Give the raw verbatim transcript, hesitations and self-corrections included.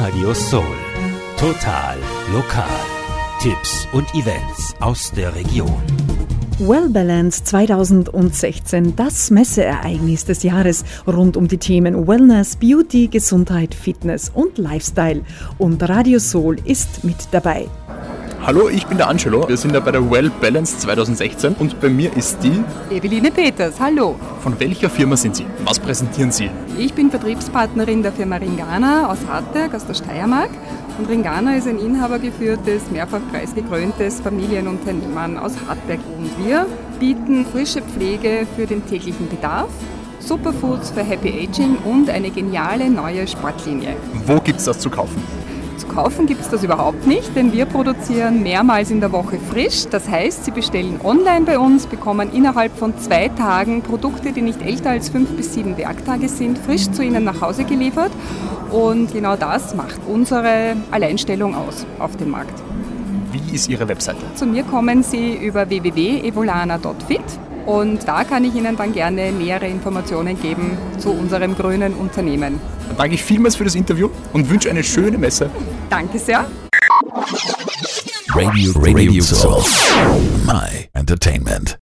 Radio Soul. Total lokal. Tipps und Events aus der Region. Wellbalance zweitausendsechzehn, das Messeereignis des Jahres rund um die Themen Wellness, Beauty, Gesundheit, Fitness und Lifestyle. Und Radio Soul ist mit dabei. Hallo, ich bin der Angelo. Wir sind da bei der Wellbalance zweitausendsechzehn und bei mir ist die Eveline Peters. Hallo. Von welcher Firma sind Sie? Was präsentieren Sie? Ich bin Vertriebspartnerin der Firma Ringana aus Hartberg, aus der Steiermark. Und Ringana ist ein inhabergeführtes, mehrfach preisgekröntes Familienunternehmen aus Hartberg. Und wir bieten frische Pflege für den täglichen Bedarf, Superfoods für Happy Aging und eine geniale neue Sportlinie. Wo gibt es das zu kaufen? Zu kaufen gibt es das überhaupt nicht, denn wir produzieren mehrmals in der Woche frisch. Das heißt, Sie bestellen online bei uns, bekommen innerhalb von zwei Tagen Produkte, die nicht älter als fünf bis sieben Werktage sind, frisch zu Ihnen nach Hause geliefert. Und genau das macht unsere Alleinstellung aus auf dem Markt. Wie ist Ihre Webseite? Zu mir kommen Sie über w w w punkt evolana punkt fit und da kann ich Ihnen dann gerne nähere Informationen geben zu unserem grünen Unternehmen. Dann danke ich vielmals für das Interview und wünsche eine schöne Messe. Danke sehr. Radio, Radio Soul. My Entertainment.